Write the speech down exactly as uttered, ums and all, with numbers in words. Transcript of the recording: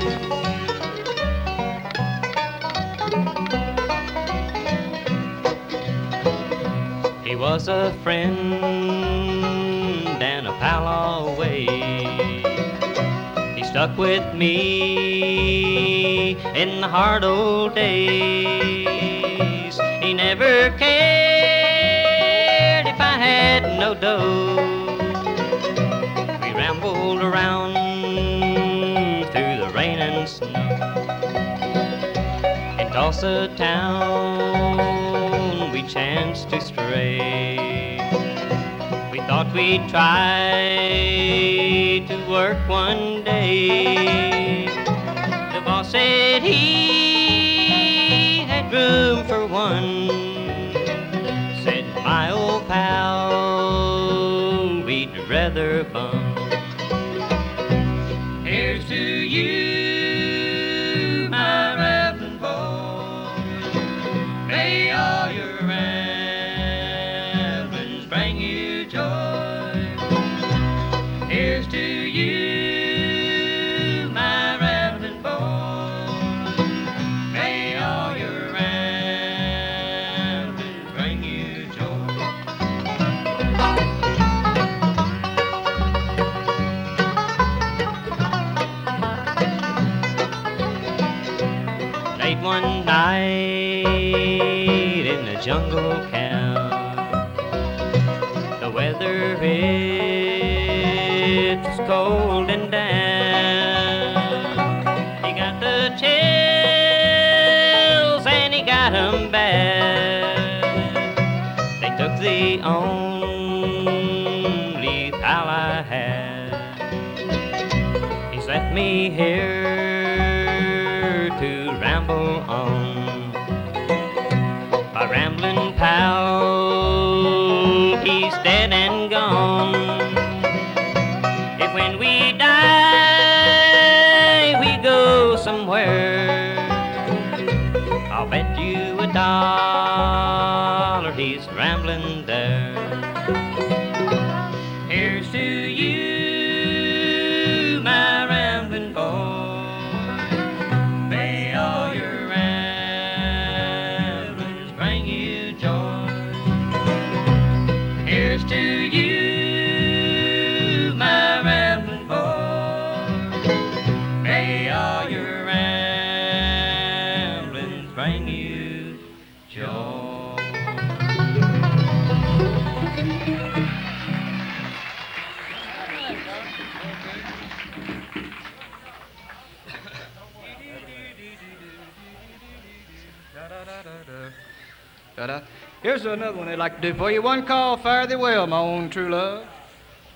He was a friend and a pal always. He stuck with me in the hard old days. He never cared if I had no dough. We rambled around through the rain and snow. In Tulsa town we chanced to stray. We thought we'd try to work one day. The boss said he had room for one. Said, my old pal, we'd rather bum. Here's to you, my Reverend boy. May all your ramblings bring you joy. Here's to you, my Reverend boy. May all your ramblings bring you joy. Late one night in the jungle camp, the weather it was cold and damp. He got the chills and he got 'em bad. They took the only pal I had. He's left me here to ramble on. My rambling pal, he's dead and gone. If when we die, we go somewhere, I'll bet you a dollar he's rambling there. Here's to you, my rambling boy. May all your ramblings bring you joy. Here's to you, my rambling boy. May all your ramblings bring you joy. Da-da. Here's another one they'd like to do for you. One called Fare Thee Well, my own true love.